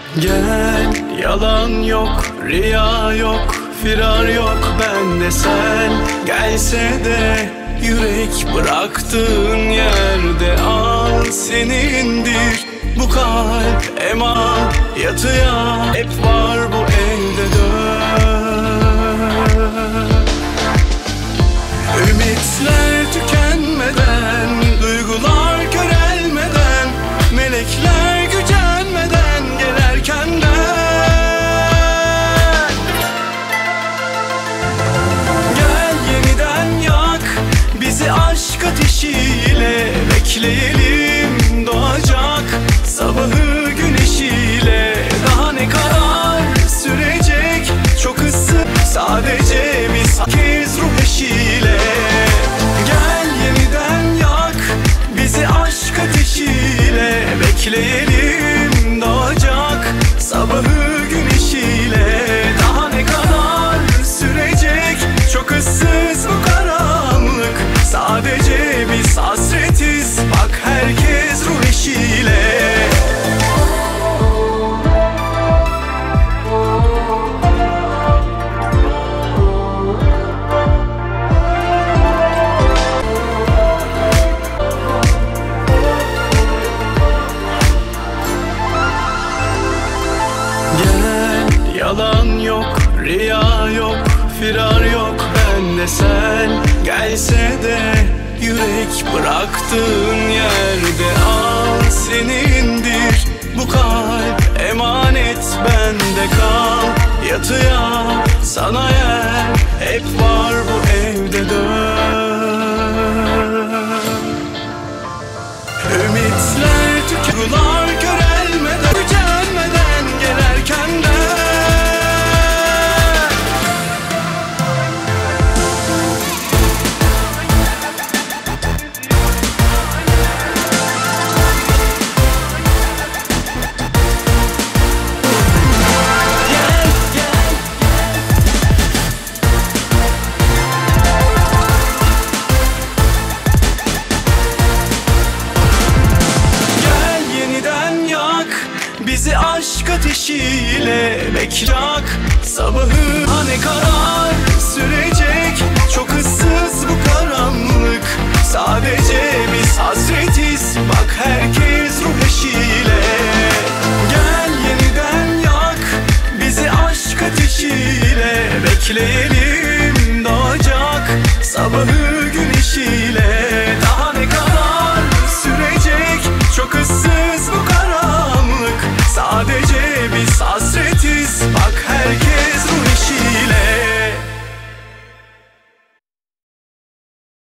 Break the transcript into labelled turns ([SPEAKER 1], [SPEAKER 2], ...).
[SPEAKER 1] Gel, yalan yok, riya yok, firar yok bende sen. Gelse de yürek bıraktığın yerde al senindir. Bu kalp emayatıya hep var bu elde dön. Ümitler tükenmeden, duygular körelmeden, melekler gücenmeden gelerken de gel yeniden yak bizi aşk ateşiyle. Bekleyelim doğacak sabahı güneşiyle. Daha ne kadar sürecek çok ısı, sadece bir kez ruh eşiyle. Gel yeniden yak bizi aşk ateşiyle. Bekleyelim doğacak sabahı güneşiyle. Daha ne kadar sürecek çok ıssız bu karanlık, sadece biz hasretiz bak herkes ruh eşiyle. Gel, yalan yok, riya yok, firar yok bende sen. Gelse de yürek bıraktığın yerde al senindir. Bu kalp emanet bende kal yatıya, sana yer hep var bu evde dön. Ümitler tükenmeden, körelmeden, gücenmeden gelerken de bizi aşk ateşiyle. Bekleyak sabahı ha ne kadar sürecek çok ıssız bu karanlık, sadece biz hasret